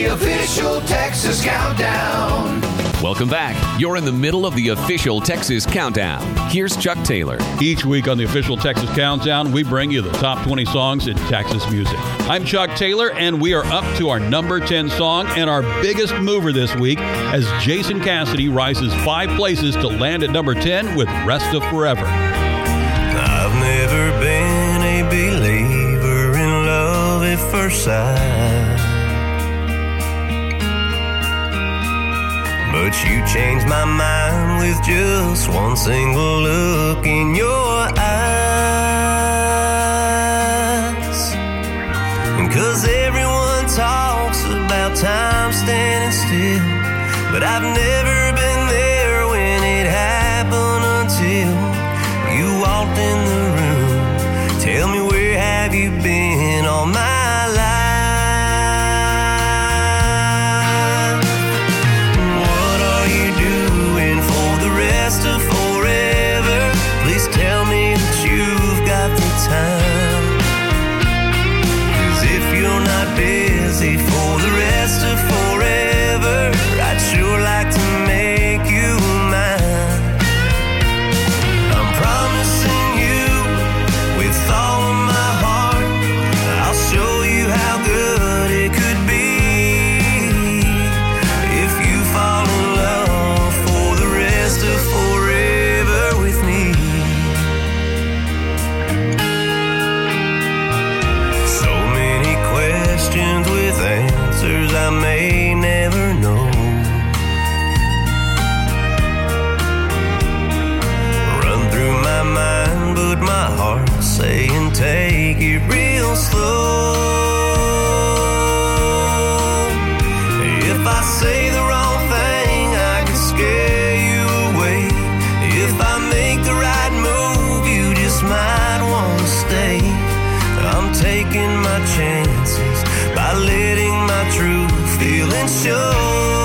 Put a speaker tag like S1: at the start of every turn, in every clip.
S1: the official Texas Countdown.
S2: Welcome back. You're in the middle of the official Texas Countdown. Here's Chuck Taylor.
S3: Each week on the official Texas Countdown, we bring you the top 20 songs in Texas music. I'm Chuck Taylor, and we are up to our number 10 song and our biggest mover this week as Jason Cassidy rises 5 places to land at number 10 with Rest of Forever.
S4: I've never been a believer in love at first sight, but you changed my mind with just one single look in your eyes. 'Cause everyone talks about time standing still, but I've never been there when it happened until you walked in the room. Tell me, where have you been all my life? What are you doing for the rest of forever? Please tell me that you've got the time. 'Cause if you're not busy for the rest of forever, I'd sure like to make you mine. I'm promising you with all of my heart, I'll show you how good it could be if you fall in love for the rest of forever with me. So many questions with answers I may never know. Run through my mind, but my heart's saying take it real slow. If I say the wrong thing, I can scare you away. If I make the right move, you just might want to stay. I'm taking my chances by letting my true feelings show.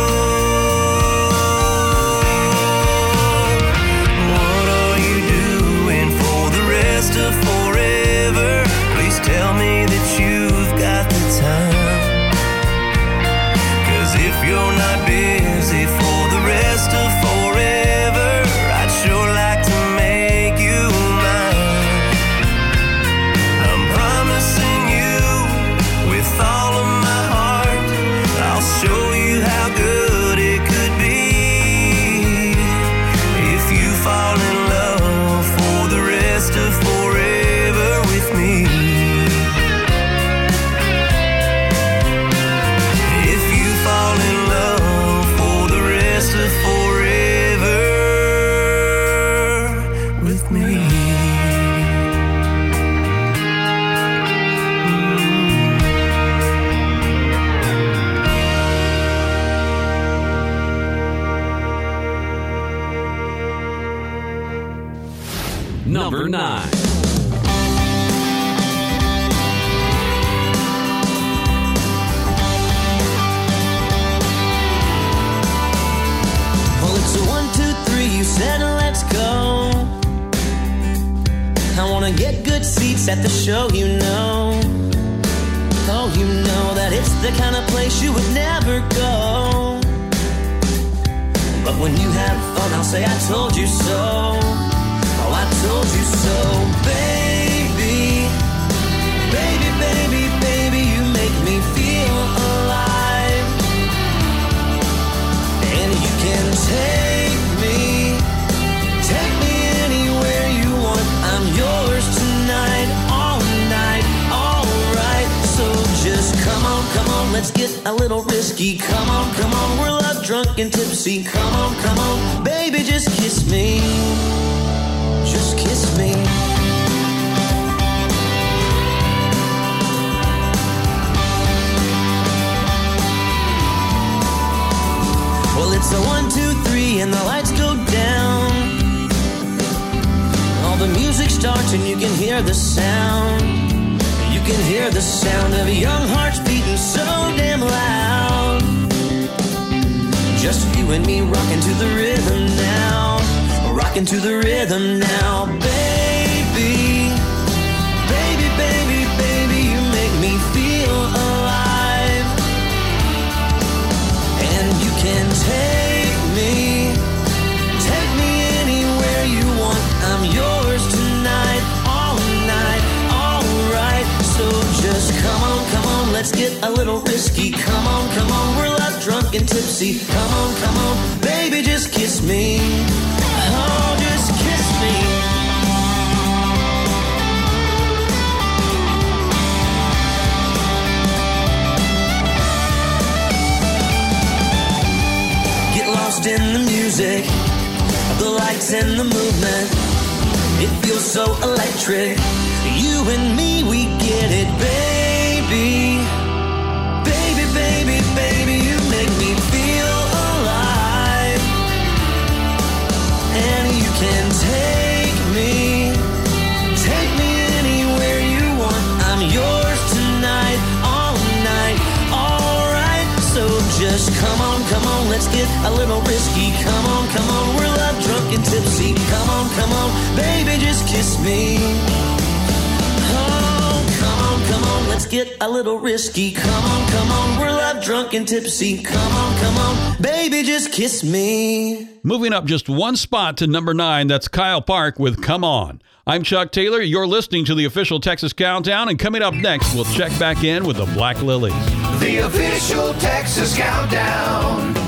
S4: What are you doing for the rest of forever? Please tell me that you've got the time. 'Cause if you're not busy for the rest of forever, I'd sure like to make you mine. I'm promising you with all of my heart, I'll show you how good it could be if you fall in love for the rest of forever with me. If you fall in love for the rest of forever with me.
S2: Number 9.
S5: Well, it's a 1, 2, 3, you said let's go. I wanna get good seats at the show, you know. Oh, you know that it's the kind of place you would never go. But when you have fun, I'll say I told you so. Oh, I told you so, baby. Baby, baby, baby, you make me feel alive. And you can take me anywhere you want. I'm yours tonight, all night, all right. So just come on, let's get a little risky. Come on, we're love drunk and tipsy. Come on, baby, just kiss me. Just kiss me. Well, it's a 1, 2, 3, and the lights go down. All the music starts and you can hear the sound. You can hear the sound of young hearts beating so damn loud. Just you and me rocking to the rhythm now. Rocking to the rhythm now, baby. Baby, baby, baby, you make me feel alive. get a little risky. Come on, we're love drunk and tipsy. Come on, baby, just kiss me. Oh, just kiss me. Lost in the music, the lights and the movement. It feels so electric. You and me, we get it, baby. Baby, you make me feel alive. And you can take me anywhere you want. I'm yours tonight, all night, alright. So just come on, let's get a little risky. Come on, we're love drunk and tipsy. Come on, baby, just kiss me. Oh, come on, let's get a little risky. Come on, we're love drunk and tipsy. Come on, baby, just kiss me.
S3: Moving up just one spot to number 9, that's Kyle Park with Come On. I'm Chuck Taylor. You're listening to the official Texas Countdown, and coming up next, we'll check back in with the Black Lilies.
S1: The official Texas Countdown.